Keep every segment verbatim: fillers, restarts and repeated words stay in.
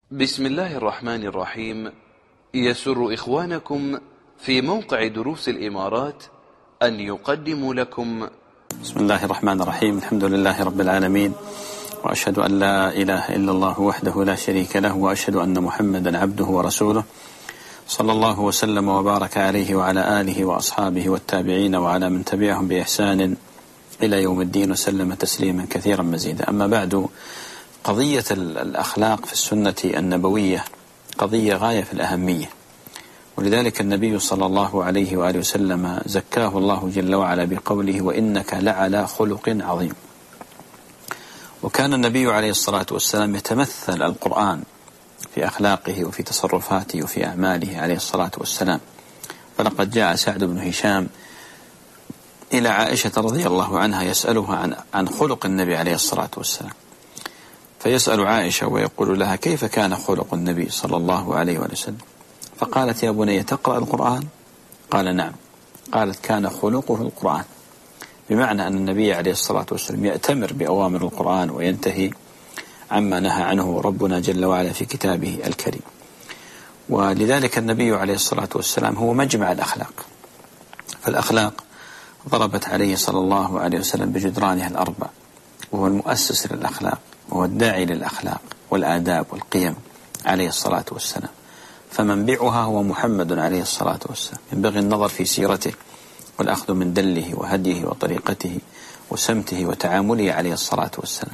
بسم الله الرحمن الرحيم. يسر إخوانكم في موقع دروس الإمارات أن يقدموا لكم بسم الله الرحمن الرحيم. الحمد لله رب العالمين، وأشهد أن لا إله إلا الله وحده لا شريك له، وأشهد أن محمدا عبده ورسوله، صلى الله وسلم وبارك عليه وعلى آله وأصحابه والتابعين وعلى من تبعهم بإحسان إلى يوم الدين، وسلم تسليما كثيرا مزيدا. أما بعد، قضية الأخلاق في السنة النبوية قضية غاية في الأهمية، ولذلك النبي صلى الله عليه وآله وسلم زكاه الله جل وعلا بقوله: وإنك لعلى خلق عظيم. وكان النبي عليه الصلاة والسلام يتمثل القرآن في أخلاقه وفي تصرفاته وفي أعماله عليه الصلاة والسلام. فلقد جاء سعد بن هشام إلى عائشة رضي الله عنها يسألها عن عن خلق النبي عليه الصلاة والسلام، فيسأل عائشة ويقول لها: كيف كان خلق النبي صلى الله عليه وسلم؟ فقالت: يا بني تقرأ القرآن؟ قال: نعم. قالت: كان خلقه القرآن، بمعنى أن النبي عليه الصلاة والسلام يأتمر بأوامر القرآن وينتهي عما نهى عنه ربنا جل وعلا في كتابه الكريم. ولذلك النبي عليه الصلاة والسلام هو مجمع الأخلاق، فالأخلاق ضربت عليه صلى الله عليه وسلم بجدرانها الأربع، وهو المؤسس للأخلاق وهو الداعي للأخلاق والآداب والقيم عليه الصلاة والسلام. فمنبعها هو محمد عليه الصلاة والسلام. ينبغي النظر في سيرته والأخذ من دله وهديه وطريقته وسمته وتعامله عليه الصلاة والسلام.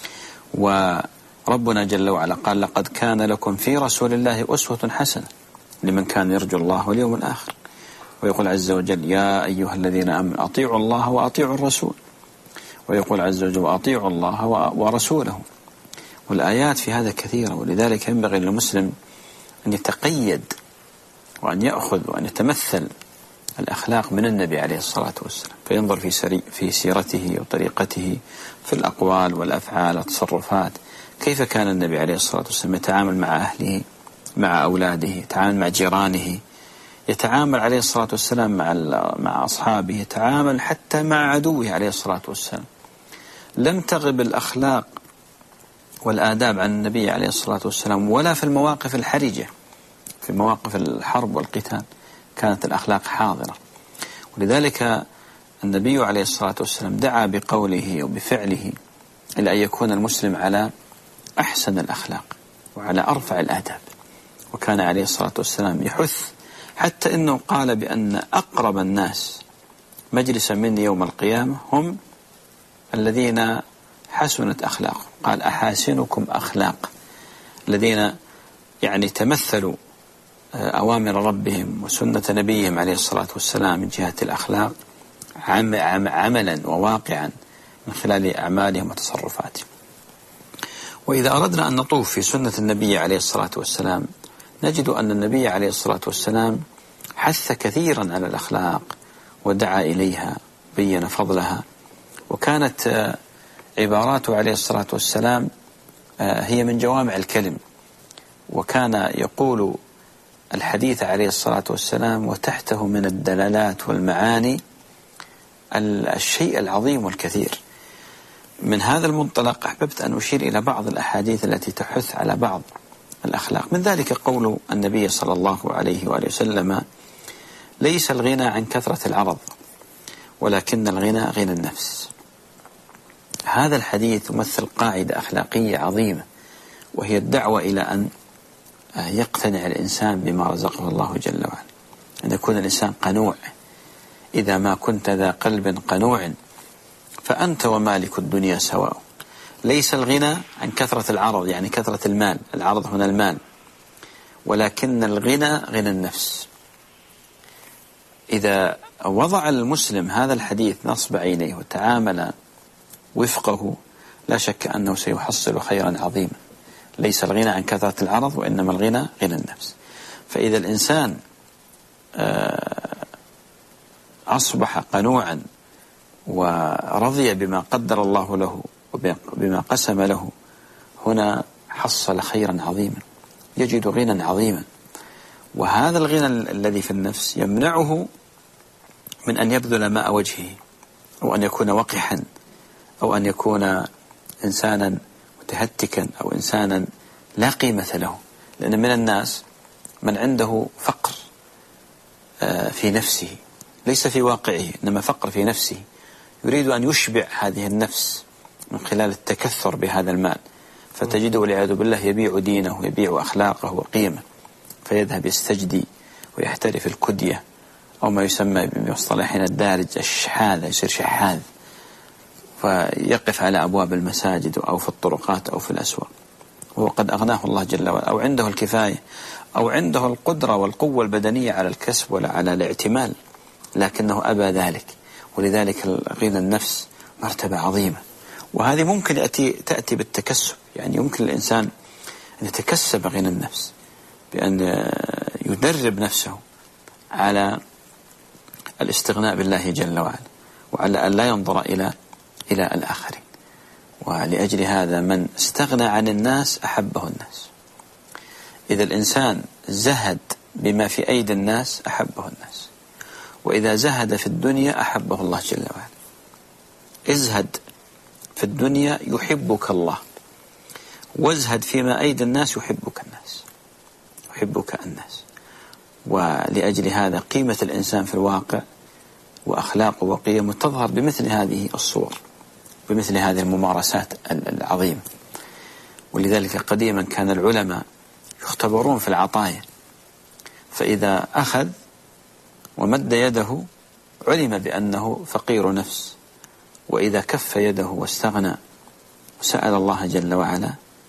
وربنا جل وعلا قال: لقد كان لكم في رسول الله أسوة حسنة لمن كان يرجو الله واليوم الآخر. ويقول عز وجل: يا أيها الذين آمنوا أطيعوا الله وأطيعوا الرسول. ويقول عز وجل: وأطيعوا الله ورسوله. والآيات في هذا كثيرة، ولذلك ينبغي للمسلم أن يتقيد وأن يأخذ وأن يتمثل الأخلاق من النبي عليه الصلاة والسلام، فينظر في سري في سيرته وطريقته في الأقوال والأفعال والتصرفات. كيف كان النبي عليه الصلاة والسلام يتعامل مع أهله، مع أولاده، يتعامل مع جيرانه، يتعامل عليه الصلاة والسلام مع مع أصحابه، يتعامل حتى مع عدوه عليه الصلاة والسلام. لم تغب الأخلاق والآداب عن النبي عليه الصلاة والسلام، ولا في المواقف الحرجة، في مواقف الحرب والقتال كانت الأخلاق حاضرة. ولذلك النبي عليه الصلاة والسلام دعا بقوله وبفعله إلى أن يكون المسلم على أحسن الأخلاق وعلى أرفع الآداب. وكان عليه الصلاة والسلام يحث، حتى إنه قال بأن أقرب الناس مجلسا مني يوم القيامة هم الذين حسنت أخلاق. قال: أحاسنكم أخلاق، الذين يعني تمثلوا أوامر ربهم وسنة نبيهم عليه الصلاة والسلام من جهة الأخلاق عملا وواقعا من خلال أعمالهم وتصرفاتهم. وإذا أردنا أن نطوف في سنة النبي عليه الصلاة والسلام، نجد أن النبي عليه الصلاة والسلام حث كثيرا على الأخلاق ودعا إليها، بين فضلها. وكانت عباراته عليه الصلاة والسلام هي من جوامع الكلم، وكان يقول الحديث عليه الصلاة والسلام وتحته من الدلالات والمعاني الشيء العظيم والكثير. من هذا المنطلق أحببت أن أشير إلى بعض الأحاديث التي تحث على بعض الأخلاق. من ذلك قول النبي صلى الله عليه وآله وسلم: ليس الغنى عن كثرة العرض ولكن الغنى غنى النفس. هذا الحديث يمثل قاعدة أخلاقية عظيمة، وهي الدعوة إلى أن يقتنع الإنسان بما رزقه الله جل وعلا، أن يكون الإنسان قنوع. إذا ما كنت ذا قلب قنوع فأنت ومالك الدنيا سواء. ليس الغنى عن كثرة العرض، يعني كثرة المال، العرض هنا المال، ولكن الغنى غنى النفس. إذا وضع المسلم هذا الحديث نصب عينيه وتعامل وفقه، لا شك أنه سيحصل خيرا عظيما. ليس الغنى عن كثرة العرض وإنما الغنى غنى النفس. فإذا الإنسان أصبح قنوعا ورضي بما قدر الله له وبما قسم له، هنا حصل خيرا عظيما، يجد غنى عظيما. وهذا الغنى الذي في النفس يمنعه من أن يبذل ماء وجهه، أو أن يكون وقحا، أو أن يكون إنسانا متهتكا، أو إنسانا لا قيمة له، لأن من الناس من عنده فقر في نفسه ليس في واقعه، إنما فقر في نفسه، يريد أن يشبع هذه النفس من خلال التكثر بهذا المال، فتجده والعياذ بالله يبيع دينه ويبيع أخلاقه وقيمه، فيذهب يستجدي ويحترف الكدية أو ما يسمى بمصطلحنا الدارج الشحاذ، يصير شحاذ، فيقف على أبواب المساجد أو في الطرقات أو في الأسواق، وهو قد أغناه الله جل وعلا، أو عنده الكفاية أو عنده القدرة والقوة البدنية على الكسب ولا على الاعتمال، لكنه أبى ذلك. ولذلك غنى النفس مرتبة عظيمة، وهذه ممكن يأتي تأتي بالتكسب. يعني يمكن الإنسان أن يتكسب غنى النفس بأن يدرب نفسه على الاستغناء بالله جل وعلا، وعلى أن لا ينظر إلى إلى الآخرين. ولأجل هذا من استغنى عن الناس أحبه الناس. إذا الإنسان زهد بما في أيدي الناس أحبه الناس، وإذا زهد في الدنيا أحبه الله جل وعلا. ازهد في الدنيا يحبك الله، وازهد فيما أيدي الناس يحبك الناس، يحبك الناس. ولأجل هذا قيمة الإنسان في الواقع وأخلاقه وقيمه تظهر بمثل هذه الصور، بمثل هذه الممارسات العظيمة. ولذلك قديما كان العلماء يختبرون في العطايا، فإذا أخذ ومد يده علم بأنه فقير نفس، وإذا كف يده واستغنى وسأل الله جل وعلا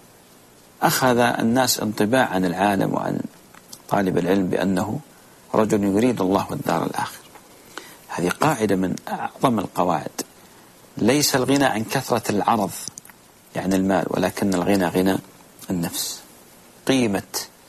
أخذ الناس انطباع عن العالم وعن طالب العلم بأنه رجل يريد الله الدار الآخر. هذه قاعدة من أعظم القواعد. ليس الغنى عن كثرة العرض يعني المال، ولكن الغنى غنى النفس. قيمة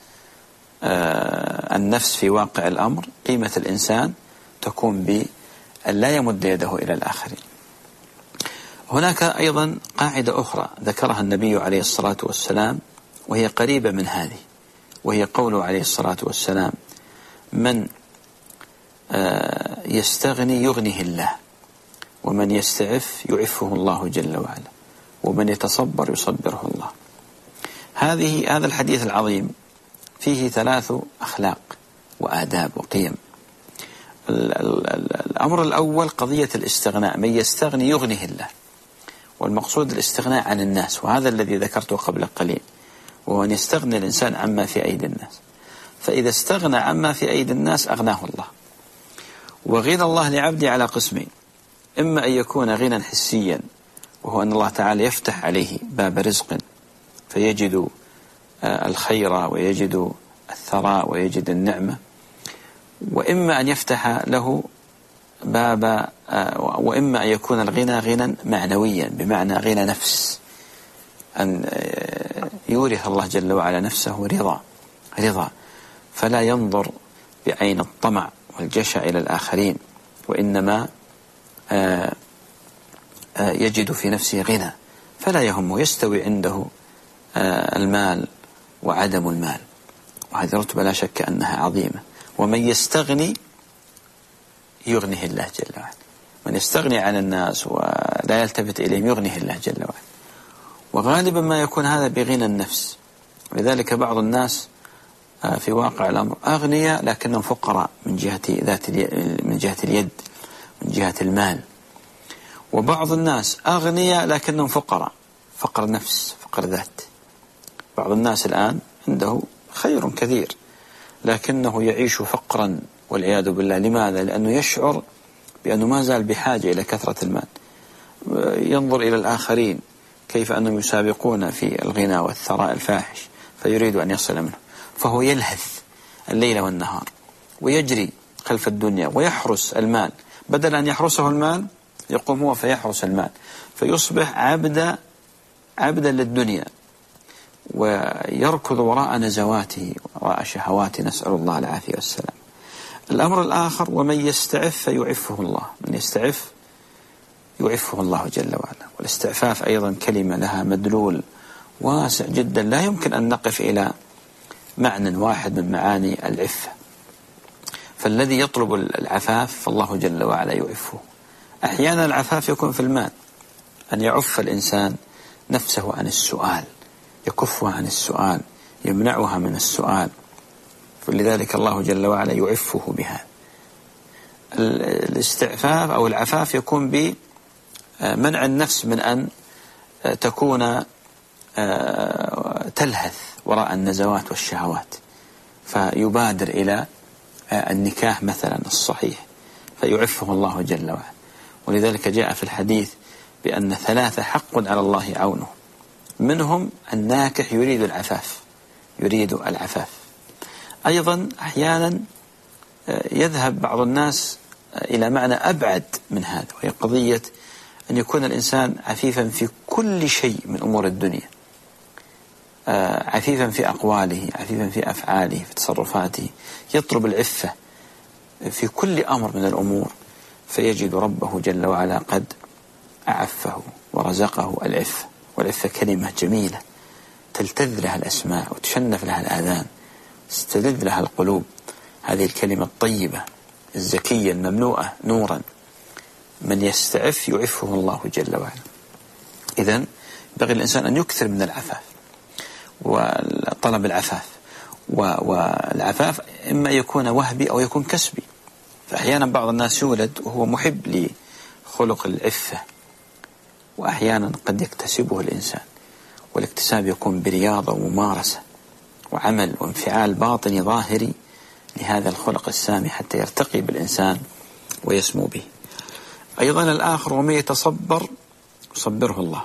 آه النفس في واقع الأمر، قيمة الإنسان تكون بأن لا يمد يده إلى الآخرين. هناك أيضا قاعدة أخرى ذكرها النبي عليه الصلاة والسلام وهي قريبة من هذه، وهي قوله عليه الصلاة والسلام: من آه يستغني يغنيه الله، ومن يستعف يعفه الله جل وعلا، ومن يتصبر يصبره الله. هذه هذا الحديث العظيم فيه ثلاث أخلاق وآداب وقيم. الأمر الأول قضية الاستغناء، من يستغني يغنيه الله، والمقصود الاستغناء عن الناس، وهذا الذي ذكرته قبل قليل، وهو أن يستغني الإنسان عما في أيدي الناس. فإذا استغنى عما في أيدي الناس أغناه الله. وغنى الله لعبده على قسمين: إما أن يكون غنى حسيا، وهو أن الله تعالى يفتح عليه باب رزق فيجد الخير ويجد الثراء ويجد النعمة، وإما أن يفتح له باب، وإما أن يكون الغنى غنى معنويا، بمعنى غنى نفس، أن يورث الله جل وعلا نفسه رضا رضا فلا ينظر بعين الطمع والجشع إلى الآخرين، وإنما يجد في نفسه غنى فلا يهمه، يستوي عنده المال وعدم المال. وهذه رتبة لا شك أنها عظيمة. ومن يستغني يغنيه الله جل وعلا، من يستغني عن الناس ولا يلتفت إليهم يغنيه الله جل وعلا. وغالبا ما يكون هذا بغنى النفس. ولذلك بعض الناس في واقع الأمر أغنياء لكنهم فقراء من جهة ذات من جهة اليد، من جهة المال. وبعض الناس أغنياء لكنهم فقراء، فقر نفس، فقر ذات. بعض الناس الآن عنده خير كثير لكنه يعيش فقرا والعياذ بالله. لماذا؟ لأنه يشعر بأنه ما زال بحاجة إلى كثرة المال، ينظر إلى الآخرين كيف أنهم يسابقون في الغنى والثراء الفاحش فيريد أن يصل منه، فهو يلهث الليل والنهار ويجري خلف الدنيا ويحرس المال. بدل أن يحرسه المال يقوم هو فيحرس المال، فيصبح عبدا عبدا للدنيا، ويركض وراء نزواته وراء شهواته، نسأل الله العافية والسلام. الأمر الآخر: ومن يستعف فيعفه الله، من يستعف يعفه الله جل وعلا. والاستعفاف أيضا كلمة لها مدلول واسع جدا، لا يمكن أن نقف إلى معنى واحد من معاني العفة. فالذي يطلب العفاف فالله جل وعلا يعفه. أحيانا العفاف يكون في المال، أن يعف الإنسان نفسه عن السؤال، يكفها عن السؤال، يمنعها من السؤال. فلذلك الله جل وعلا يعفه بها. الاستعفاف أو العفاف يكون بمنع النفس من أن تكون تلهث وراء النزوات والشهوات، فيبادر إلى النكاح مثلا الصحيح، فيعفه الله جل وعلا. ولذلك جاء في الحديث بأن ثلاثة حق على الله عونه، منهم الناكح يريد العفاف، يريد العفاف. أيضا أحيانا يذهب بعض الناس إلى معنى أبعد من هذا، وهي قضية أن يكون الإنسان عفيفا في كل شيء من أمور الدنيا، عفيفا في أقواله، عفيفا في أفعاله، في تصرفاته، يطلب العفة في كل أمر من الأمور، فيجد ربه جل وعلا قد أعفه ورزقه العفة. والعفة كلمة جميلة تلتذ لها الأسماع وتشنف لها الآذان، تستلذ لها القلوب. هذه الكلمة الطيبة الزكية المملوءة نورا، من يستعف يعفه الله جل وعلا. إذن ينبغي الإنسان أن يكثر من العفاف وطلب العفاف، والعفاف إما يكون وهبي أو يكون كسبي. فأحيانا بعض الناس يولد وهو محب لخلق العفة، وأحيانا قد يكتسبه الإنسان، والاكتساب يكون برياضة وممارسة وعمل وانفعال باطني ظاهري لهذا الخلق السامي حتى يرتقي بالإنسان ويسمو به. أيضا الآخر ومن يتصبر يصبره الله.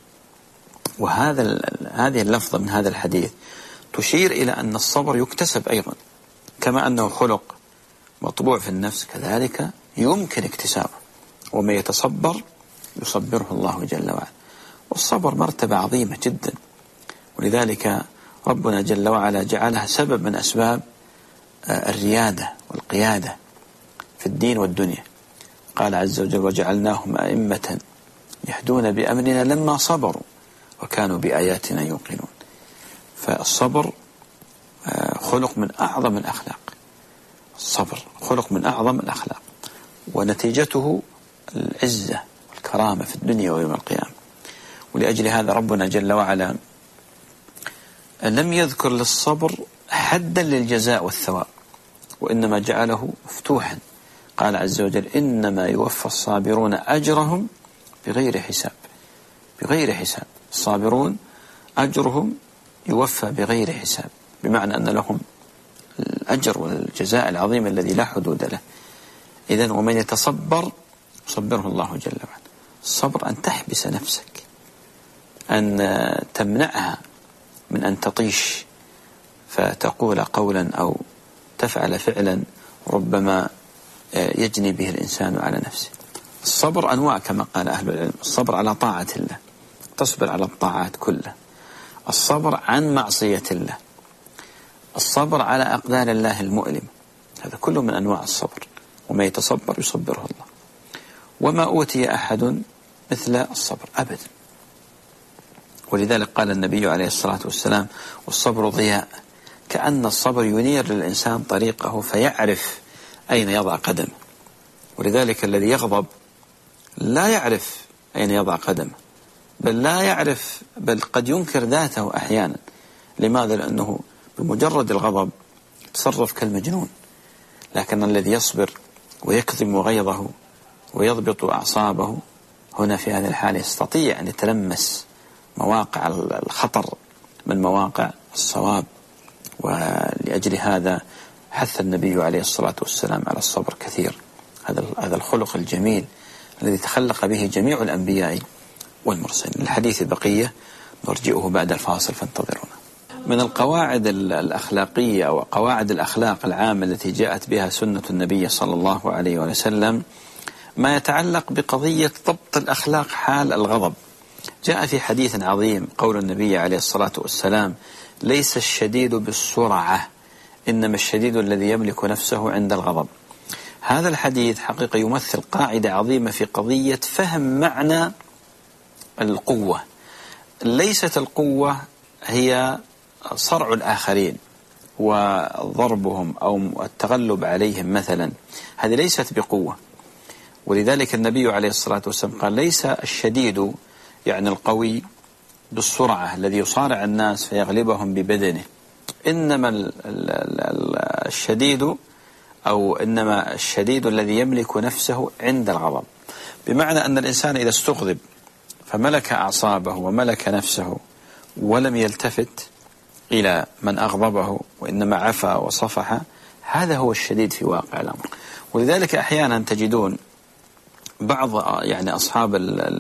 وهذا هذه اللفظة من هذا الحديث تشير إلى أن الصبر يكتسب أيضا، كما أنه خلق مطبوع في النفس كذلك يمكن اكتسابه. ومن يتصبر يصبره الله جل وعلا. والصبر مرتبة عظيمة جدا، ولذلك ربنا جل وعلا جعلها سبب من أسباب الريادة والقيادة في الدين والدنيا. قال عز وجل وجعلناهم أئمة يهدون بأمرنا لما صبروا وكانوا بآياتنا يوقنون. فالصبر خلق من أعظم الأخلاق، الصبر خلق من أعظم الأخلاق، ونتيجته العزة والكرامة في الدنيا ويوم القيامة. ولأجل هذا ربنا جل وعلا لم يذكر للصبر حدا للجزاء والثواب، وإنما جعله مفتوحا. قال عز وجل إنما يوفى الصابرون أجرهم بغير حساب، بغير حساب. الصابرون أجرهم يوفى بغير حساب، بمعنى أن لهم الأجر والجزاء العظيم الذي لا حدود له. إذن ومن يتصبر يصبره الله جل وعلا. الصبر أن تحبس نفسك، أن تمنعها من أن تطيش فتقول قولا أو تفعل فعلا ربما يجني به الإنسان على نفسه. الصبر أنواع كما قال أهل العلم. الصبر على طاعة الله، تصبر على الطاعات كلها. الصبر عن معصية الله، الصبر على أقدار الله المؤلم، هذا كله من أنواع الصبر. وما يتصبر يصبره الله. وما أوتي أحد مثل الصبر أبدا. ولذلك قال النبي عليه الصلاة والسلام والصبر ضياء، كأن الصبر ينير للإنسان طريقه فيعرف أين يضع قدمه. ولذلك الذي يغضب لا يعرف أين يضع قدمه، بل لا يعرف، بل قد ينكر ذاته أحيانا. لماذا؟ لأنه بمجرد الغضب تصرف كالمجنون. لكن الذي يصبر ويكظم غيظه ويضبط أعصابه، هنا في هذه الحالة يستطيع أن يتلمس مواقع الخطر من مواقع الصواب. ولأجل هذا حث النبي عليه الصلاة والسلام على الصبر كثير. هذا هذا الخلق الجميل الذي تخلق به جميع الأنبياء والمرسلين. الحديث بقية نرجئه بعد الفاصل، فانتظرونا. من القواعد الأخلاقية أو قواعد الأخلاق العامة التي جاءت بها سنة النبي صلى الله عليه وسلم ما يتعلق بقضية ضبط الأخلاق حال الغضب. جاء في حديث عظيم قول النبي عليه الصلاة والسلام ليس الشديد بالسرعة إنما الشديد الذي يملك نفسه عند الغضب. هذا الحديث حقيقة يمثل قاعدة عظيمة في قضية فهم معنى القوة. ليست القوة هي صرع الآخرين وضربهم أو التغلب عليهم مثلا، هذه ليست بقوة. ولذلك النبي عليه الصلاة والسلام قال ليس الشديد يعني القوي بالسرعة الذي يصارع الناس فيغلبهم ببدنه، إنما الشديد أو إنما الشديد الذي يملك نفسه عند الغضب، بمعنى أن الإنسان إذا استغضب فملك أعصابه وملك نفسه ولم يلتفت إلى من أغضبه وإنما عفا وصفح، هذا هو الشديد في واقع الأمر. ولذلك أحيانا تجدون بعض يعني أصحاب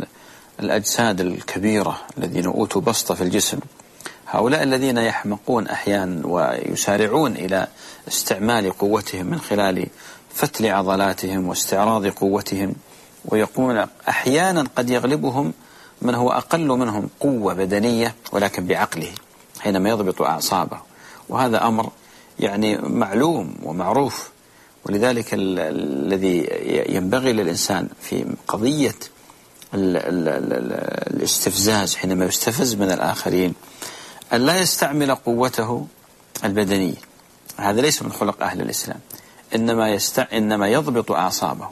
الأجساد الكبيرة الذين أوتوا بسطة في الجسم، هؤلاء الذين يحمقون أحيانا ويسارعون إلى استعمال قوتهم من خلال فتل عضلاتهم واستعراض قوتهم، ويقومون أحيانا قد يغلبهم من هو أقل منهم قوة بدنية ولكن بعقله حينما يضبط أعصابه، وهذا أمر يعني معلوم ومعروف. ولذلك الذي ينبغي للإنسان في قضية ال ال ال الاستفزاز حينما يستفز من الآخرين أن لا يستعمل قوته البدنية، هذا ليس من خلق أهل الإسلام، إنما, يستع... إنما يضبط أعصابه.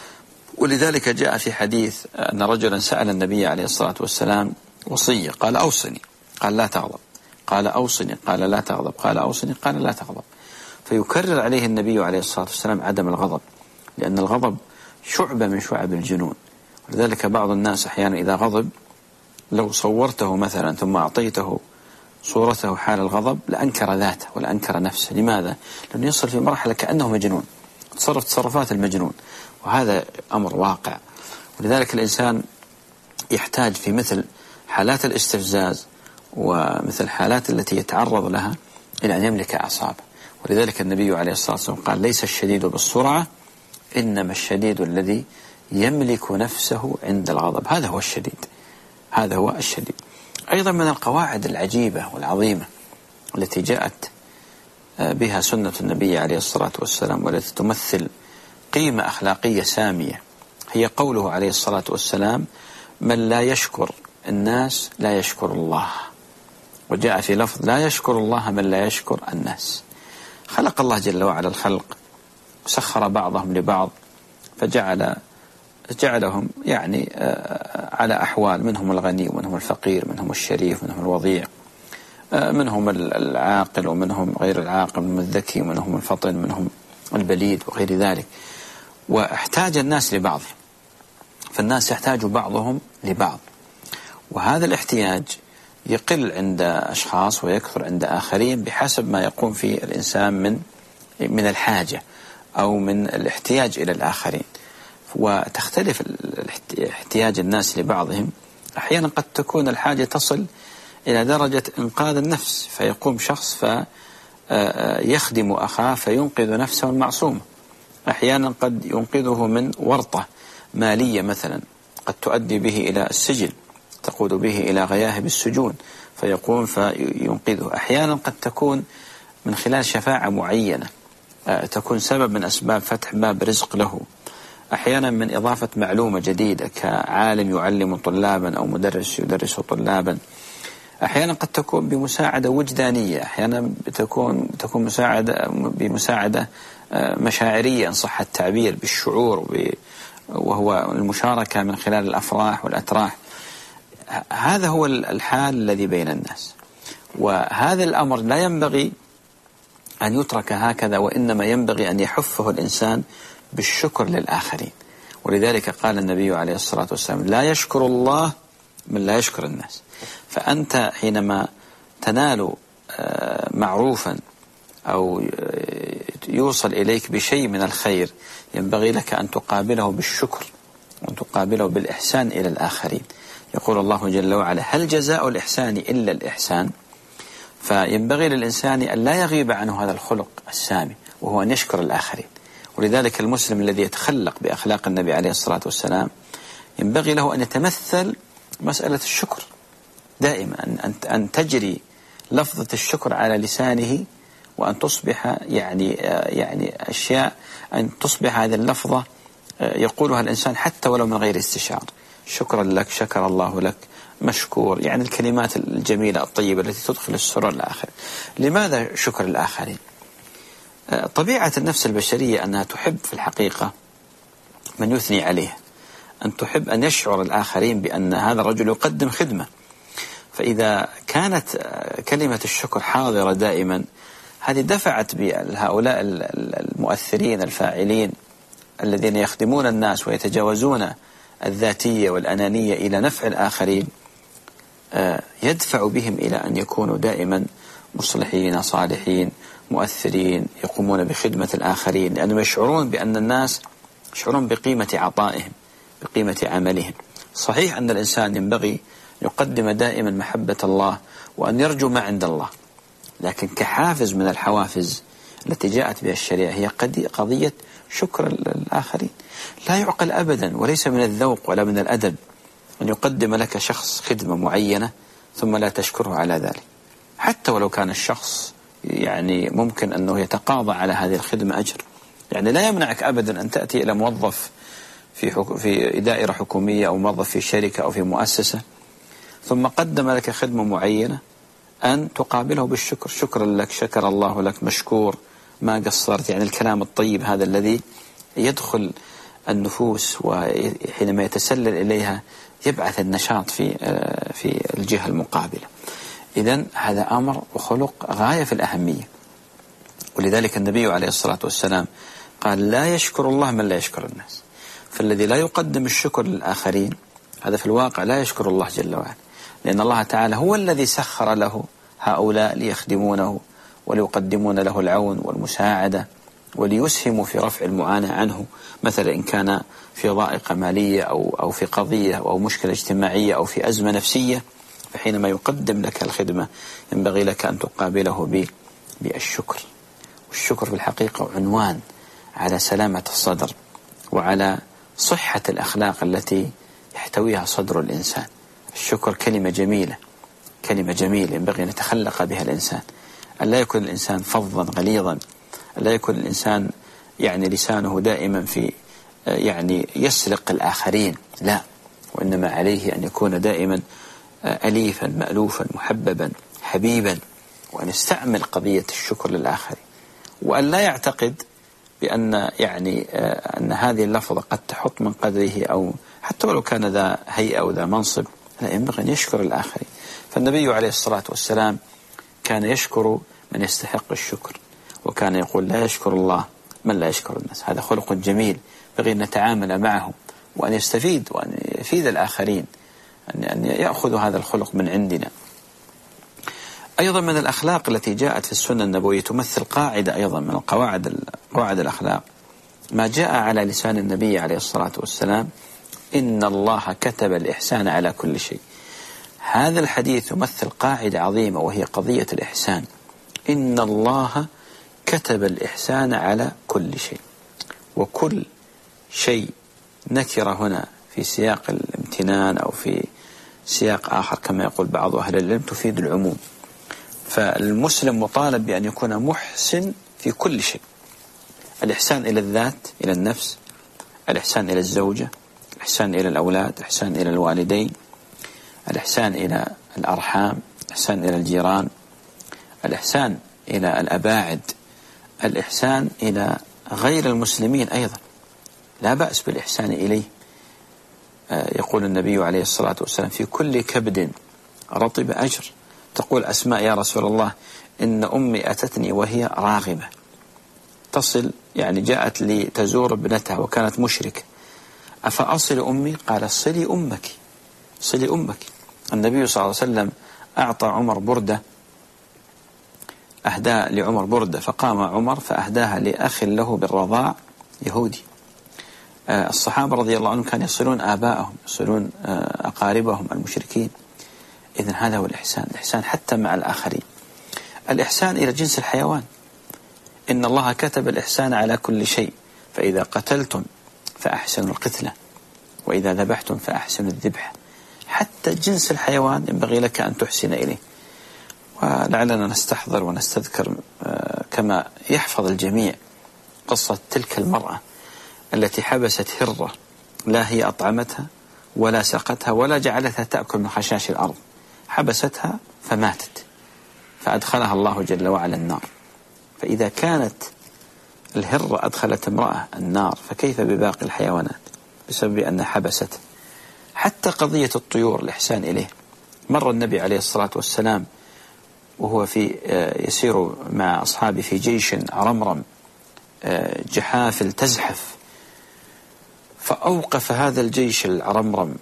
ولذلك جاء في حديث أن رجلا سأل النبي عليه الصلاة والسلام وصية، قال أوصني، قال لا تغضب، قال أوصني، قال لا تغضب، قال أوصني، قال لا تغضب. فيكرر عليه النبي عليه الصلاة والسلام عدم الغضب، لأن الغضب شعبة من شعب الجنون. ولذلك بعض الناس أحيانا إذا غضب لو صورته مثلا ثم أعطيته صورته حال الغضب لأنكر ذاته ولأنكر نفسه. لماذا؟ لأنه يصل في مرحلة كأنه مجنون، تصرف تصرفات المجنون، وهذا أمر واقع. ولذلك الإنسان يحتاج في مثل حالات الاستفزاز ومثل حالات التي يتعرض لها إلى أن يملك أعصابه. ولذلك النبي عليه الصلاة والسلام قال ليس الشديد بالسرعة إنما الشديد الذي يملك نفسه عند الغضب، هذا هو الشديد، هذا هو الشديد. أيضا من القواعد العجيبة والعظيمة التي جاءت بها سنة النبي عليه الصلاة والسلام والتي تمثل قيمة أخلاقية سامية هي قوله عليه الصلاة والسلام من لا يشكر الناس لا يشكر الله. وجاء في لفظ لا يشكر الله من لا يشكر الناس. خلق الله جل وعلا الخلق وسخر بعضهم لبعض فجعل جعلهم يعني على أحوال، منهم الغني ومنهم الفقير، منهم الشريف ومنهم الوضيع، منهم العاقل ومنهم غير العاقل، منهم الذكي ومنهم الفطن، منهم البليد وغير ذلك. واحتاج الناس لبعض، فالناس يحتاج بعضهم لبعض، وهذا الاحتياج يقل عند أشخاص ويكثر عند آخرين بحسب ما يقوم فيه الإنسان من من الحاجة أو من الاحتياج إلى الآخرين. وتختلف احتياج الناس لبعضهم، أحيانا قد تكون الحاجة تصل إلى درجة إنقاذ النفس، فيقوم شخص فيخدم أخاه فينقذ نفسه المعصومة. أحيانا قد ينقذه من ورطة مالية مثلا قد تؤدي به إلى السجن، تقود به إلى غياهب السجون، فيقوم فينقذه. أحيانا قد تكون من خلال شفاعة معينة تكون سبب من أسباب فتح باب رزق له. أحيانا من إضافة معلومة جديدة كعالم يعلم طلابا أو مدرس يدرس طلابا. أحيانا قد تكون بمساعدة وجدانية، أحيانا بتكون تكون مساعدة بمساعدة مشاعرية إن صح التعبير، بالشعور، وهو المشاركة من خلال الأفراح والأتراح. هذا هو الحال الذي بين الناس، وهذا الأمر لا ينبغي أن يترك هكذا، وإنما ينبغي أن يحفه الإنسان بالشكر للآخرين. ولذلك قال النبي عليه الصلاة والسلام لا يشكر الله من لا يشكر الناس. فأنت حينما تنال معروفا أو يوصل إليك بشيء من الخير ينبغي لك أن تقابله بالشكر وأن تقابله بالإحسان إلى الآخرين. يقول الله جل وعلا هل جزاء الإحسان إلا الإحسان؟ فينبغي للإنسان أن لا يغيب عنه هذا الخلق السامي، وهو أن يشكر الآخرين. ولذلك المسلم الذي يتخلق بأخلاق النبي عليه الصلاة والسلام ينبغي له أن يتمثل مسألة الشكر دائما، أن أن تجري لفظة الشكر على لسانه، وأن تصبح يعني يعني أشياء أن تصبح هذه اللفظة يقولها الإنسان حتى ولو من غير استشعار. شكرا لك، شكر الله لك، مشكور، يعني الكلمات الجميلة الطيبة التي تدخل السرور الآخر. لماذا شكر الآخرين؟ طبيعة النفس البشرية أنها تحب في الحقيقة من يثني عليه، أن تحب أن يشعر الآخرين بأن هذا الرجل يقدم خدمة. فإذا كانت كلمة الشكر حاضرة دائما، هذه دفعت بهؤلاء المؤثرين الفاعلين الذين يخدمون الناس ويتجاوزون الذاتية والأنانية إلى نفع الآخرين، يدفع بهم إلى أن يكونوا دائما مصلحين صالحين مؤثرين يقومون بخدمة الآخرين، لأنهم يشعرون بأن الناس يشعرون بقيمة عطائهم بقيمة عملهم. صحيح أن الإنسان ينبغي يقدم دائما محبة الله وأن يرجو ما عند الله، لكن كحافز من الحوافز التي جاءت بها الشريعة هي قضية شكر الآخرين. لا يعقل أبدا وليس من الذوق ولا من الأدب أن يقدم لك شخص خدمة معينة ثم لا تشكره على ذلك، حتى ولو كان الشخص يعني ممكن أنه يتقاضى على هذه الخدمة أجر. يعني لا يمنعك أبدا أن تأتي إلى موظف في حك... في دائرة حكومية أو موظف في شركة أو في مؤسسة ثم قدم لك خدمة معينة أن تقابله بالشكر، شكرا لك، شكر الله لك، مشكور، ما قصرت. يعني الكلام الطيب هذا الذي يدخل النفوس وحينما يتسلل إليها يبعث النشاط في في الجهة المقابلة. إذن هذا أمر وخلق غاية في الأهمية، ولذلك النبي عليه الصلاة والسلام قال لا يشكر الله من لا يشكر الناس. فالذي لا يقدم الشكر للآخرين هذا في الواقع لا يشكر الله جل وعلا، لأن الله تعالى هو الذي سخر له هؤلاء ليخدمونه وليقدمون له العون والمساعدة وليسهموا في رفع المعاناة عنه، مثلا إن كان في ضائقة مالية أو أو في قضية أو مشكلة اجتماعية أو في أزمة نفسية، فحينما يقدم لك الخدمة ينبغي لك أن تقابله بالشكر. والشكر في الحقيقة عنوان على سلامة الصدر وعلى صحة الأخلاق التي يحتويها صدر الإنسان. الشكر كلمة جميلة، كلمة جميلة ينبغي أن يتخلق بها الإنسان، أن لا يكون الإنسان فظا غليظا، أن لا يكون الإنسان يعني لسانه دائما في يعني يسلق الآخرين، لا، وإنما عليه أن يكون دائما أليفا مألوفا محببا حبيبا، وأن يستعمل قضية الشكر للآخرين، وأن لا يعتقد بأن يعني أن هذه اللفظة قد تحط من قدره أو حتى ولو كان ذا هيئة أو ذا منصب، لا، ينبغي أن يشكر الآخرين. فالنبي عليه الصلاة والسلام كان يشكر من يستحق الشكر، وكان يقول لا يشكر الله من لا يشكر الناس. هذا خلق جميل ينبغي أن نتعامل معه وأن يستفيد وأن يفيد الآخرين، أن يأخذ هذا الخلق من عندنا. أيضا من الأخلاق التي جاءت في السنة النبوية تمثل قاعدة أيضا من القواعد قواعد الأخلاق، ما جاء على لسان النبي عليه الصلاة والسلام: إن الله كتب الإحسان على كل شيء. هذا الحديث يمثل قاعدة عظيمة وهي قضية الإحسان. إن الله كتب الإحسان على كل شيء، وكل شيء نكر هنا في سياق الامتنان أو في سياق آخر كما يقول بعض أهل العلم تفيد العموم. فالمسلم مطالب بأن يكون محسن في كل شيء: الإحسان إلى الذات، إلى النفس، الإحسان إلى الزوجة، الإحسان إلى الأولاد، الإحسان إلى الوالدين، الإحسان إلى الأرحام، الإحسان إلى الجيران، الإحسان إلى الأباعد، الإحسان إلى غير المسلمين أيضا، لا بأس بالإحسان إليه. يقول النبي عليه الصلاة والسلام: في كل كبد رطب أجر. تقول أسماء: يا رسول الله إن أمي أتتني وهي راغبة تصل، يعني جاءت لي تزور ابنتها وكانت مشركة، أفأصل أمي؟ قال: صلي أمك، صلي أمك. النبي صلى الله عليه وسلم أعطى عمر بردة، أهدى لعمر بردة، فقام عمر فأهداها لأخ له بالرضاع يهودي. الصحابة رضي الله عنهم كانوا يصلون آبائهم، يصلون أقاربهم المشركين. إذن هذا هو الإحسان، الإحسان حتى مع الآخرين. الإحسان إلى جنس الحيوان: إن الله كتب الإحسان على كل شيء، فإذا قتلتم فأحسنوا القتلة، وإذا ذبحتم فأحسنوا الذبح. حتى جنس الحيوان ينبغي لك أن تحسن إليه. ولعلنا نستحضر ونستذكر كما يحفظ الجميع قصة تلك المرأة التي حبست هرة، لا هي أطعمتها ولا سقتها ولا جعلتها تأكل من خشاش الأرض، حبستها فماتت، فأدخلها الله جل وعلا النار. فإذا كانت الهرة أدخلت امرأة النار، فكيف بباقي الحيوانات بسبب أن حبست؟ حتى قضية الطيور الإحسان إليه، مر النبي عليه الصلاة والسلام وهو في يسير مع أصحابه في جيش عرمرم جحافل تزحف، فأوقف هذا الجيش العرمرم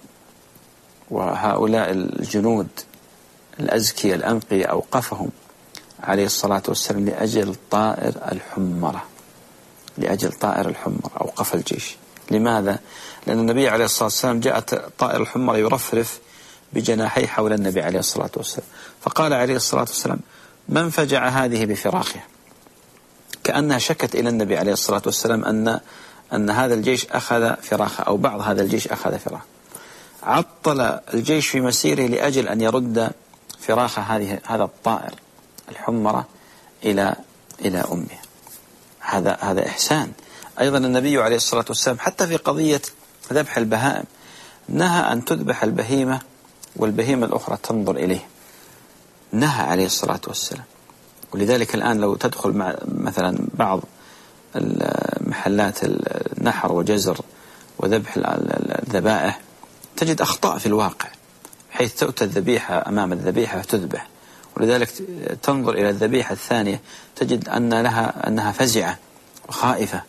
وهؤلاء الجنود الأزكية الأنقية أوقفهم عليه الصلاة والسلام لأجل طائر الحمرة، لأجل طائر الحمرة أوقف الجيش. لماذا؟ لأن النبي عليه الصلاة والسلام جاءت طائر الحمرة يرفرف بجناحيه حول النبي عليه الصلاة والسلام، فقال عليه الصلاة والسلام: من فجع هذه بفراخها؟ كأنها شكت إلى النبي عليه الصلاة والسلام أن أن هذا الجيش أخذ فراخه، أو بعض هذا الجيش أخذ فراخ. عطل الجيش في مسيره لأجل أن يرد فراخ هذه هذا الطائر الحمرة إلى إلى أمه. هذا هذا إحسان. أيضا النبي عليه الصلاة والسلام حتى في قضية ذبح البهائم نهى أن تذبح البهيمة والبهيمة الأخرى تنظر إليه، نهى عليه الصلاة والسلام. ولذلك الآن لو تدخل مع مثلا بعض محلات النحر وجزر وذبح الذبائح تجد أخطاء في الواقع، حيث تؤتى الذبيحة أمام الذبيحة وتذبح، ولذلك تنظر إلى الذبيحة الثانية تجد أن لها أنها فزعة وخائفة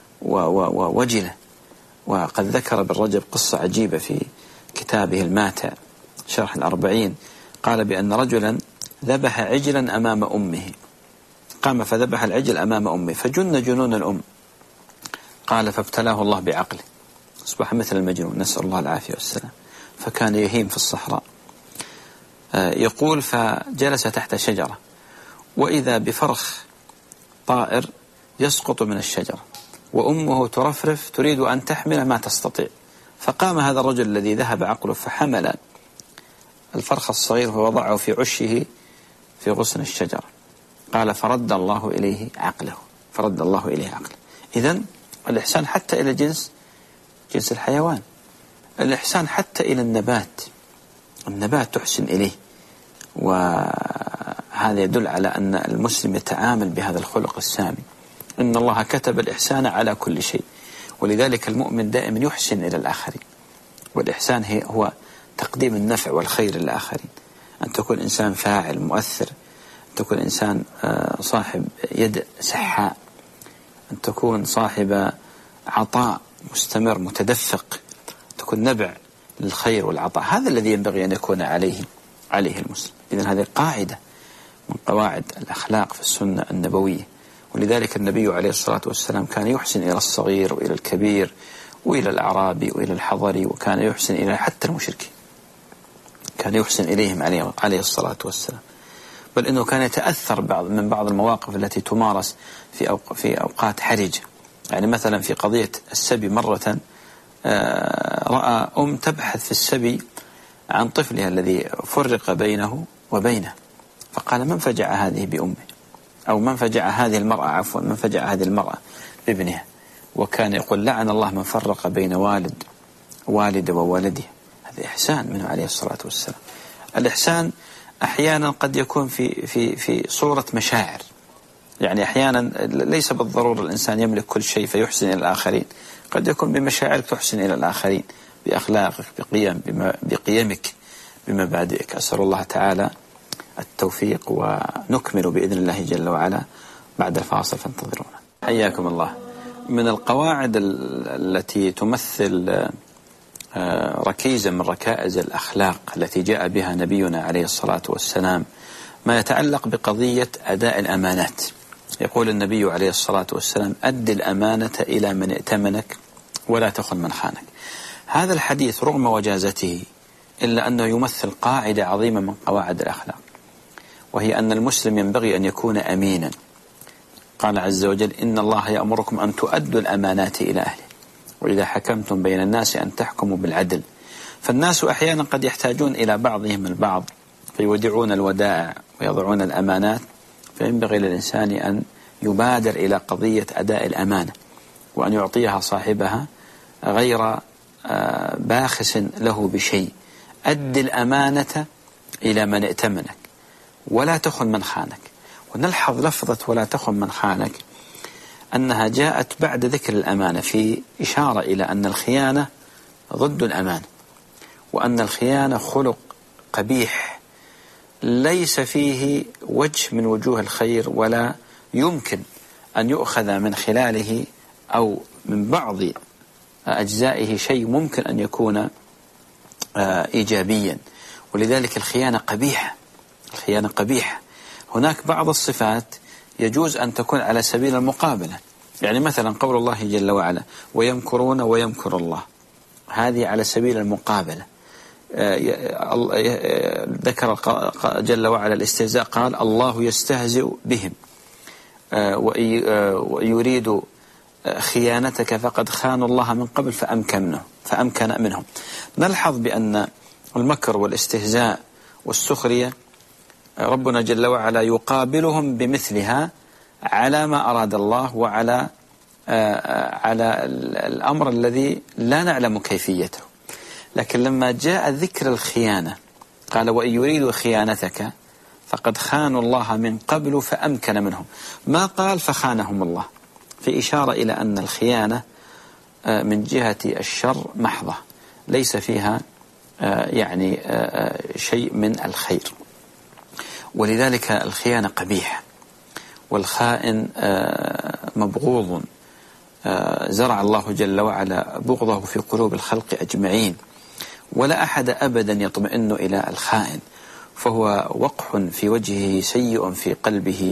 ووجلة. وقد ذكر ابن رجب قصة عجيبة في كتابه الماتع شرح الأربعين، قال بأن رجلا ذبح عجلا أمام أمه، قام فذبح العجل أمام أمه فجن جنون الأم، قال فابتلاه الله بعقله، أصبح مثل المجنون، نسأل الله العافية والسلام، فكان يهيم في الصحراء. يقول فجلس تحت شجرة وإذا بفرخ طائر يسقط من الشجرة وأمه ترفرف تريد أن تحمله ما تستطيع، فقام هذا الرجل الذي ذهب عقله فحمل الفرخ الصغير ووضعه في عشه في غصن الشجرة، قال فرد الله إليه عقله، فرد الله إليه عقله. إذن الإحسان حتى إلى جنس جنس الحيوان، الإحسان حتى إلى النبات، النبات تحسن إليه، وهذا يدل على أن المسلم يتعامل بهذا الخلق السامي. إن الله كتب الإحسان على كل شيء، ولذلك المؤمن دائما يحسن إلى الآخرين، والإحسان هو تقديم النفع والخير للآخرين، أن تكون إنسان فاعل مؤثر، أن تكون إنسان صاحب يد سحاء، أن تكون صاحب عطاء مستمر متدفق، تكون نبع للخير والعطاء. هذا الذي ينبغي أن يكون عليه عليه المسلم. إذن هذه قاعدة من قواعد الأخلاق في السنة النبوية، ولذلك النبي عليه الصلاة والسلام كان يحسن إلى الصغير وإلى الكبير وإلى الأعرابي وإلى الحضري، وكان يحسن إلى حتى المشركين، كان يحسن إليهم عليه, عليه الصلاة والسلام. بل إنه كان يتأثر بعض من بعض المواقف التي تمارس في أوق في أوقات حرجة. يعني مثلا في قضية السبي مرة رأى أم تبحث في السبي عن طفلها الذي فرق بينه وبينه، فقال من فجع هذه بأمه، أو من فجع هذه المرأة عفوا من فجع هذه المرأة بابنها، وكان يقول لعن الله من فرق بين والد والد وولده. هذا إحسان منه عليه الصلاة والسلام. الإحسان أحيانا قد يكون في في في صورة مشاعر، يعني أحيانا ليس بالضرورة الإنسان يملك كل شيء فيحسن إلى الآخرين، قد يكون بمشاعرك تحسن إلى الآخرين، بأخلاقك، بقيم بقيمك، بمبادئك. أسأل الله تعالى التوفيق، ونكمل بإذن الله جل وعلا بعد الفاصل، فانتظرونا. حياكم الله. من القواعد التي تمثل ركيزا من ركائز الأخلاق التي جاء بها نبينا عليه الصلاة والسلام ما يتعلق بقضية أداء الأمانات. يقول النبي عليه الصلاة والسلام: أد الأمانة إلى من ائتمنك ولا تخن من خانك. هذا الحديث رغم وجازته إلا أنه يمثل قاعدة عظيمة من قواعد الأخلاق، وهي أن المسلم ينبغي أن يكون أمينا. قال عز وجل: إن الله يأمركم أن تؤدوا الأمانات إلى أهله وإذا حكمتم بين الناس أن تحكموا بالعدل. فالناس أحيانا قد يحتاجون إلى بعضهم البعض فيودعون الودائع ويضعون الأمانات، فينبغي للإنسان أن يبادر إلى قضية أداء الأمانة وأن يعطيها صاحبها غير باخس له بشيء. أد الأمانة إلى من ائتمنك ولا تخن من خانك. ونلحظ لفظة ولا تخن من خانك أنها جاءت بعد ذكر الأمانة في إشارة إلى أن الخيانة ضد الأمانة، وأن الخيانة خلق قبيح ليس فيه وجه من وجوه الخير، ولا يمكن أن يؤخذ من خلاله أو من بعض أجزائه شيء ممكن أن يكون إيجابيا. ولذلك الخيانة قبيحة، الخيانة قبيحة. هناك بعض الصفات يجوز أن تكون على سبيل المقابلة، يعني مثلا قول الله جل وعلا ويمكرون ويمكر الله، هذه على سبيل المقابلة. ذكر جل وعلا الاستهزاء، قال الله يستهزئ بهم ويريد خيانتك فقد خانوا الله من قبل فأمكنه فأمكن منهم. نلحظ بأن المكر والاستهزاء والسخرية ربنا جل وعلا يقابلهم بمثلها على ما أراد الله، وعلى على الأمر الذي لا نعلم كيفيته. لكن لما جاء ذكر الخيانة قال وإن يريدوا خيانتك فقد خانوا الله من قبل فأمكن منهم، ما قال فخانهم الله، في إشارة إلى أن الخيانة من جهة الشر محضة ليس فيها يعني شيء من الخير. ولذلك الخيانة قبيحة، والخائن مبغوض، زرع الله جل وعلا بغضه في قلوب الخلق أجمعين، ولا أحد أبدا يطمئن إلى الخائن، فهو وقح في وجهه سيء في قلبه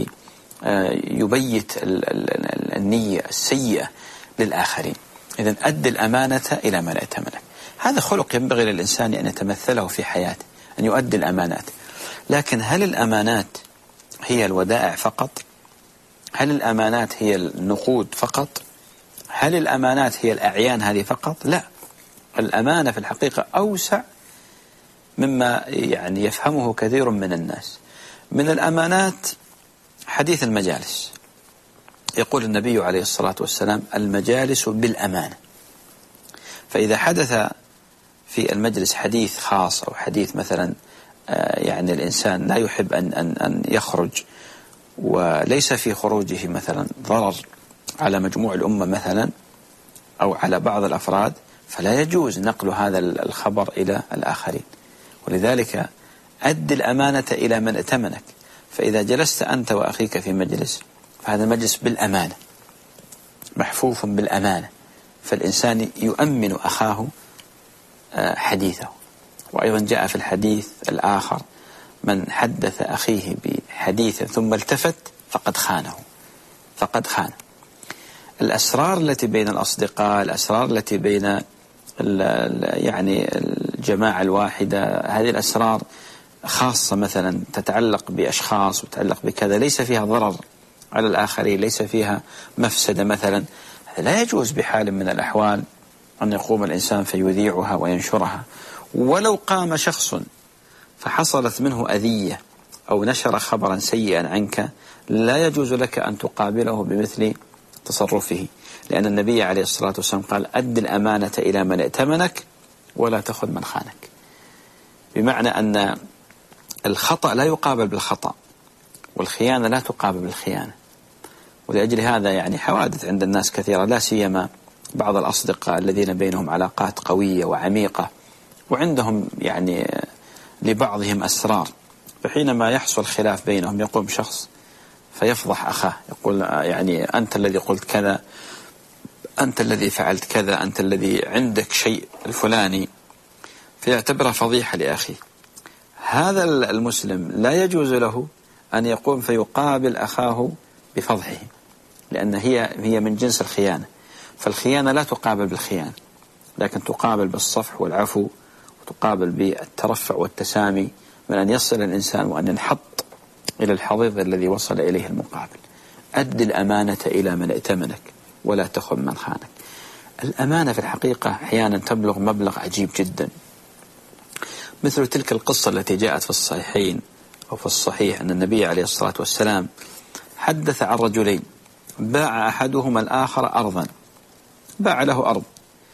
يبيت النية السيئة للآخرين. إذن أد الأمانة إلى من ائتمنك، هذا خلق ينبغي للإنسان أن يتمثله في حياته، أن يؤدي الأمانات. لكن هل الأمانات هي الودائع فقط؟ هل الأمانات هي النقود فقط؟ هل الأمانات هي الأعيان هذه فقط؟ لا، الأمانة في الحقيقة أوسع مما يعني يفهمه كثير من الناس. من الأمانات حديث المجالس، يقول النبي عليه الصلاة والسلام المجالس بالأمانة، فإذا حدث في المجلس حديث خاص أو حديث مثلا يعني الإنسان لا يحب أن, أن, أن يخرج، وليس في خروجه مثلا ضرر على مجموع الأمة مثلا أو على بعض الأفراد، فلا يجوز نقل هذا الخبر إلى الآخرين. ولذلك أد الأمانة إلى من ائتمنك، فإذا جلست أنت وأخيك في مجلس فهذا مجلس بالأمانة، محفوف بالأمانة، فالإنسان يؤمن أخاه حديثه. وأيضا جاء في الحديث الآخر من حدث أخيه بحديث ثم التفت فقد خانه فقد خانه. الأسرار التي بين الأصدقاء، الأسرار التي بين يعني الجماعة الواحدة، هذه الأسرار خاصة مثلا تتعلق بأشخاص وتتعلق بكذا، ليس فيها ضرر على الآخرين، ليس فيها مفسدة مثلا، لا يجوز بحال من الأحوال أن يقوم الإنسان فيذيعها وينشرها. ولو قام شخص فحصلت منه أذية أو نشر خبرا سيئا عنك، لا يجوز لك أن تقابله بمثل تصرفه، لأن النبي عليه الصلاة والسلام قال أد الأمانة إلى من ائتمنك ولا تأخذ من خانك، بمعنى أن الخطأ لا يقابل بالخطأ، والخيانة لا تقابل بالخيانة. ولأجل هذا يعني حوادث عند الناس كثيرة، لا سيما بعض الأصدقاء الذين بينهم علاقات قوية وعميقة، وعندهم يعني لبعضهم أسرار، فحينما يحصل خلاف بينهم يقوم شخص فيفضح أخاه، يقول يعني أنت الذي قلت كذا، أنت الذي فعلت كذا، أنت الذي عندك شيء الفلاني، فيعتبرها فضيحة لأخيه. هذا المسلم لا يجوز له أن يقوم فيقابل أخاه بفضحه، لأن هي هي من جنس الخيانة. فالخيانة لا تقابل بالخيانة، لكن تقابل بالصفح والعفو، وتقابل بالترفع والتسامي، من أن يصل الإنسان وأن ينحط إلى الحضيض الذي وصل إليه المقابل. أد الأمانة إلى من ائتمنك ولا تخن من خانك. الأمانة في الحقيقة أحيانا تبلغ مبلغ عجيب جدا، مثل تلك القصة التي جاءت في الصحيحين أو في الصحيح أن النبي عليه الصلاة والسلام حدث عن رجلين باع أحدهما الآخر أرضا، باع له أرض،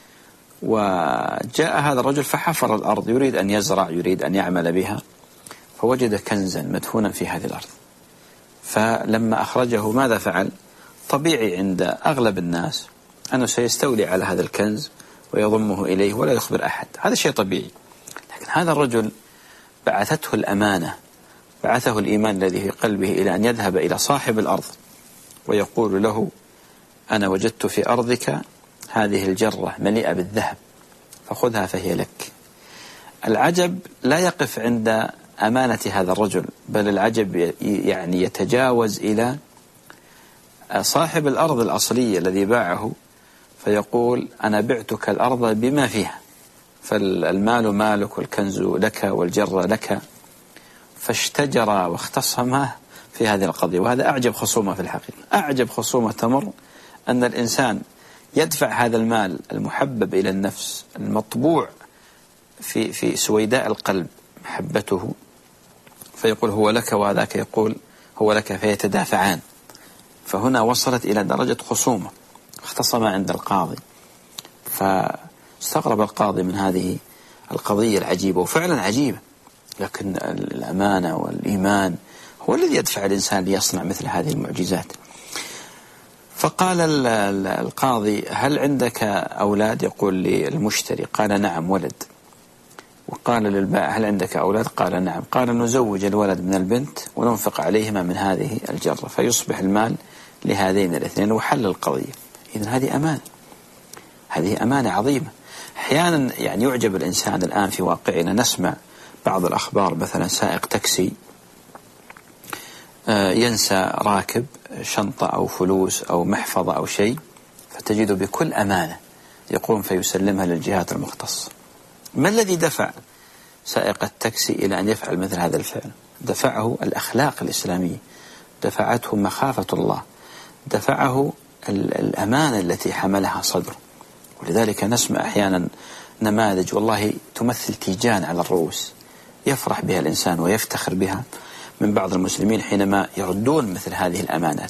وجاء هذا الرجل فحفر الأرض يريد أن يزرع، يريد أن يعمل بها، فوجد كنزا مدفونا في هذه الأرض. فلما أخرجه ماذا فعل؟ طبيعي عند أغلب الناس أنه سيستولي على هذا الكنز ويضمه إليه ولا يخبر أحد، هذا شيء طبيعي. لكن هذا الرجل بعثته الأمانة، بعثه الإيمان الذي في قلبه إلى أن يذهب إلى صاحب الأرض ويقول له أنا وجدت في أرضك هذه الجرة مليئة بالذهب فخذها فهي لك. العجب لا يقف عند أمانة هذا الرجل، بل العجب يعني يتجاوز إلى صاحب الأرض الأصلية الذي باعه فيقول أنا بعتك الأرض بما فيها، فالمال مالك والكنز لك والجرة لك، فاشتجر واختصما في هذه القضية. وهذا أعجب خصومة في الحقيقة، أعجب خصومة تمر أن الإنسان يدفع هذا المال المحبب إلى النفس المطبوع في في سويداء القلب محبته، فيقول هو لك، وهذاك يقول هو لك، فيتدافعان. فهنا وصلت إلى درجة خصومة، اختصم عند القاضي، فاستغرب القاضي من هذه القضية العجيبة، وفعلا عجيبة، لكن الأمانة والإيمان هو الذي يدفع الإنسان ليصنع مثل هذه المعجزات. فقال القاضي هل عندك أولاد؟ يقول للمشتري قال نعم ولد. وقال للبائع هل عندك أولاد؟ قال نعم. قال نزوج الولد من البنت وننفق عليهما من هذه الجرة فيصبح المال لهذين الاثنين وحل القضية. إذن هذه أمانة، هذه أمانة عظيمة. أحيانا يعني يعجب الإنسان الآن في واقعنا، نسمع بعض الأخبار مثلا سائق تاكسي ينسى راكب شنطة أو فلوس أو محفظة أو شيء، فتجده بكل أمانة يقوم فيسلمها للجهات المختصة. ما الذي دفع سائق التاكسي إلى أن يفعل مثل هذا الفعل؟ دفعه الأخلاق الإسلامية، دفعته مخافة الله، دفعه الأمانة التي حملها صدره. ولذلك نسمع أحيانا نماذج والله تمثل تيجان على الرؤوس، يفرح بها الإنسان ويفتخر بها من بعض المسلمين حينما يردون مثل هذه الأمانات.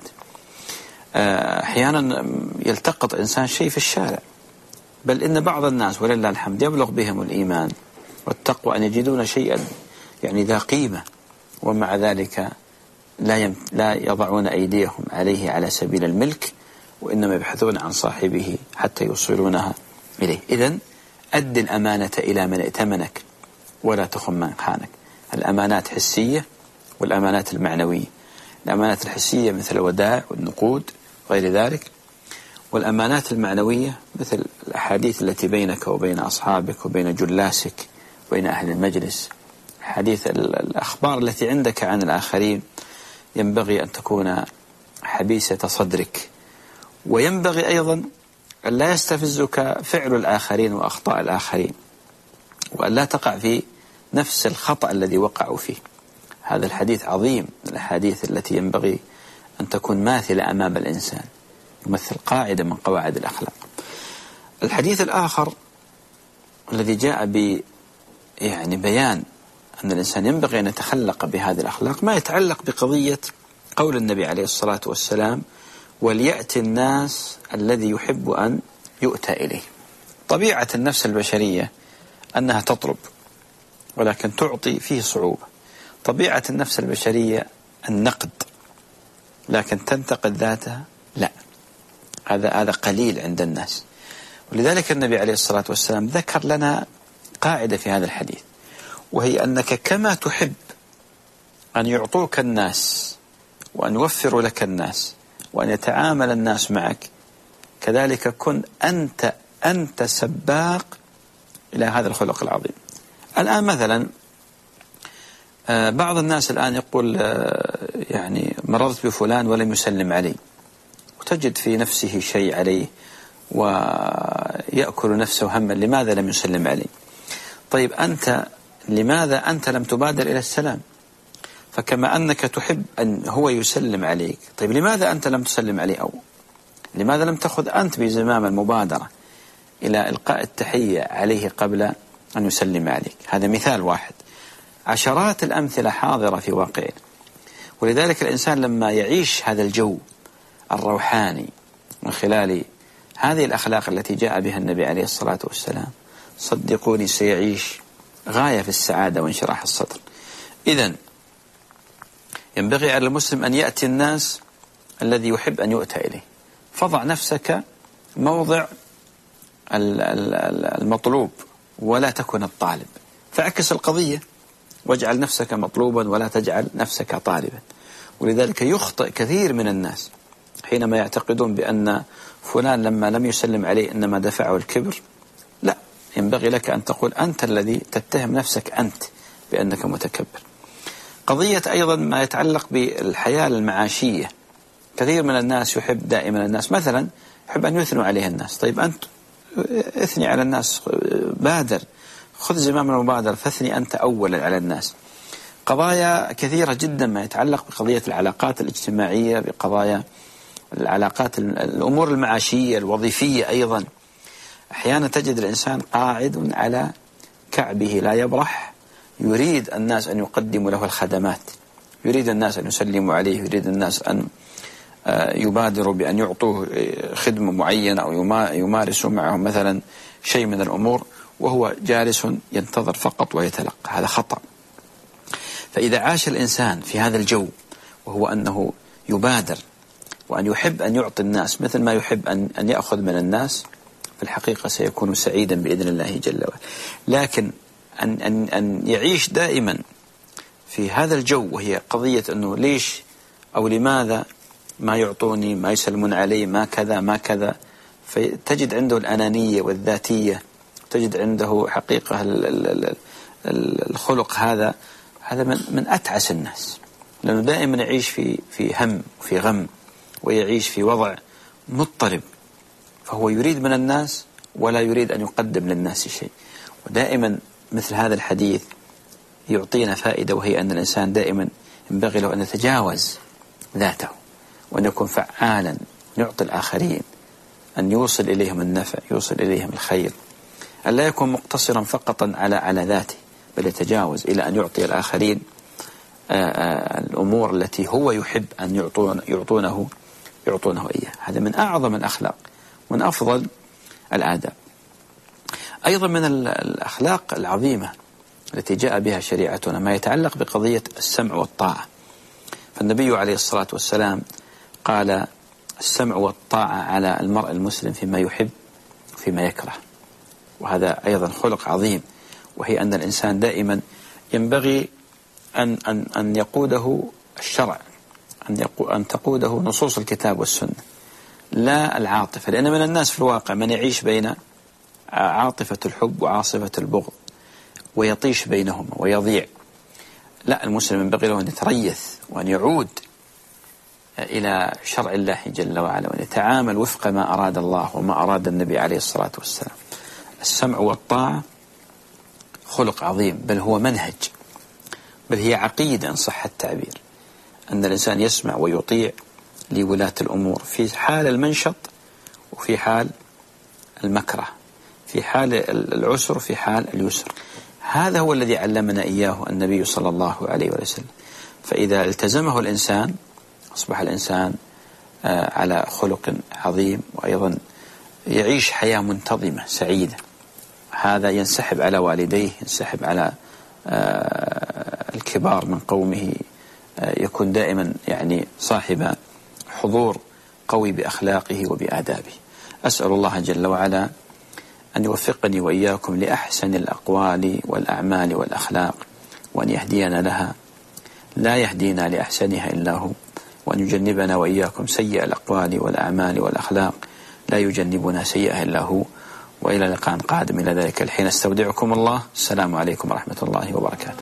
أحيانا يلتقط إنسان شيء في الشارع، بل إن بعض الناس ولله الحمد يبلغ بهم الإيمان والتقوى أن يجدون شيئا يعني ذا قيمة، ومع ذلك لا, يم... لا يضعون أيديهم عليه على سبيل الملك، وإنما يبحثون عن صاحبه حتى يوصلونها إليه. إذن أد الأمانة إلى من ائتمنك ولا تخن من خانك. الأمانات حسية والأمانات المعنوية. الأمانات الحسية مثل الودائع والنقود وغير ذلك، والأمانات المعنوية مثل الأحاديث التي بينك وبين أصحابك وبين جلاسك وبين أهل المجلس، حديث الأخبار التي عندك عن الآخرين ينبغي أن تكون حبيسة صدرك. وينبغي أيضا أن لا يستفزك فعل الآخرين وأخطاء الآخرين، وأن لا تقع في نفس الخطأ الذي وقعوا فيه. هذا الحديث عظيم، الأحاديث التي ينبغي أن تكون ماثلة أمام الإنسان، يمثل قاعدة من قواعد الأخلاق. الحديث الآخر الذي جاء ب يعني بيان أن الإنسان ينبغي أن يتخلق بهذه الأخلاق ما يتعلق بقضية قول النبي عليه الصلاة والسلام وليأتي الناس الذي يحب أن يؤتى إليه. طبيعة النفس البشرية أنها تطلب ولكن تعطي فيه صعوبة. طبيعة النفس البشرية النقد، لكن تنتقد ذاتها لا، هذا هذا قليل عند الناس. ولذلك النبي عليه الصلاة والسلام ذكر لنا قاعدة في هذا الحديث، وهي أنك كما تحب أن يعطوك الناس وأن يوفروا لك الناس وأن يتعامل الناس معك، كذلك كن أنت أنت سباق إلى هذا الخلق العظيم. الآن مثلا بعض الناس الآن يقول يعني مررت بفلان ولم يسلم علي، وتجد في نفسه شيء عليه ويأكل نفسه هما لماذا لم يسلم علي. طيب أنت لماذا أنت لم تبادر إلى السلام؟ فكما أنك تحب أن هو يسلم عليك، طيب لماذا أنت لم تسلم عليه؟ أو لماذا لم تأخذ أنت بزمام المبادرة إلى إلقاء التحية عليه قبل أن يسلم عليك؟ هذا مثال واحد، عشرات الأمثلة حاضرة في واقعنا. ولذلك الإنسان لما يعيش هذا الجو الروحاني من خلال هذه الأخلاق التي جاء بها النبي عليه الصلاة والسلام، صدقوني سيعيش غاية في السعادة وانشراح الصدر. إذن ينبغي على المسلم أن يأتي الناس الذي يحب أن يؤتى إليه. فضع نفسك موضع المطلوب ولا تكن الطالب، فعكس القضية. واجعل نفسك مطلوبا ولا تجعل نفسك طالبا. ولذلك يخطئ كثير من الناس حينما يعتقدون بأن فلان لما لم يسلم عليه إنما دفعه الكبر. لا، ينبغي لك أن تقول أنت الذي تتهم نفسك أنت بأنك متكبر. قضية أيضا ما يتعلق بالحياة المعاشية، كثير من الناس يحب دائما الناس مثلا يحب أن يثنوا عليه الناس. طيب أنت اثني على الناس، بادر، خذ زمام المبادرة، فاثني أنت أولا على الناس. قضايا كثيرة جدا ما يتعلق بقضية العلاقات الاجتماعية، بقضايا العلاقات الأمور المعاشية الوظيفية أيضا. أحيانا تجد الإنسان قاعد على كعبه لا يبرح، يريد الناس أن يقدموا له الخدمات، يريد الناس أن يسلموا عليه، يريد الناس أن يبادروا بأن يعطوه خدمة معينة أو يمارسوا معه مثلا شيء من الأمور، وهو جالس ينتظر فقط ويتلقى. هذا خطأ. فإذا عاش الإنسان في هذا الجو وهو أنه يبادر وأن يحب أن يعطي الناس مثل ما يحب أن أن يأخذ من الناس، في الحقيقة سيكون سعيدا بإذن الله جل وعلا. لكن أن أن أن يعيش دائما في هذا الجو، وهي قضية أنه ليش أو لماذا ما يعطوني، ما يسلمون علي، ما كذا ما كذا، فتجد عنده الأنانية والذاتية، تجد عنده حقيقة الخلق هذا هذا من من أتعس الناس، لأنه دائما يعيش في في هم وفي غم، ويعيش في وضع مضطرب، فهو يريد من الناس ولا يريد أن يقدم للناس شيء. ودائما مثل هذا الحديث يعطينا فائدة، وهي أن الإنسان دائما ينبغي له أن يتجاوز ذاته وأن يكون فعالا، يعطي الآخرين، أن يوصل إليهم النفع، يوصل إليهم الخير، أن لا يكون مقتصرا فقط على على ذاته، بل يتجاوز إلى أن يعطي الآخرين الأمور التي هو يحب أن يعطون يعطونه يعطونه إياه. هذا من أعظم الأخلاق، من أفضل الآداب. أيضا من الأخلاق العظيمة التي جاء بها شريعتنا ما يتعلق بقضية السمع والطاعة. فالنبي عليه الصلاة والسلام قال: السمع والطاعة على المرء المسلم فيما يحب فيما يكره. وهذا أيضا خلق عظيم، وهي أن الإنسان دائما ينبغي أن أن أن يقوده الشرع، أن أن تقوده نصوص الكتاب والسنة، لا العاطفة. لأن من الناس في الواقع من يعيش بين عاطفة الحب وعاصفة البغض، ويطيش بينهما ويضيع. لا، المسلم ينبغي له أن يتريث وأن يعود إلى شرع الله جل وعلا، وأن يتعامل وفق ما أراد الله وما أراد النبي عليه الصلاة والسلام. السمع والطاعة خلق عظيم، بل هو منهج، بل هي عقيدة إن صح التعبير، أن الإنسان يسمع ويطيع لولاة الأمور في حال المنشط وفي حال المكره، في حال العسر وفي حال اليسر. هذا هو الذي علمنا إياه النبي صلى الله عليه وسلم. فإذا التزمه الإنسان أصبح الإنسان على خلق عظيم، وأيضا يعيش حياة منتظمة سعيدة. هذا ينسحب على والديه، ينسحب على الكبار من قومه، يكون دائما يعني صاحب حضور قوي بأخلاقه وبآدابه. أسأل الله جل وعلا أن يوفقني وإياكم لأحسن الأقوال والأعمال والأخلاق، وأن يهدينا لها لا يهدينا لأحسنها إلا هو، وأن يجنبنا وإياكم سيئ الأقوال والأعمال والأخلاق لا يجنبنا سيئها إلا هو. وإلى لقاء قادم إلى ذلك الحين استودعكم الله. السلام عليكم ورحمة الله وبركاته.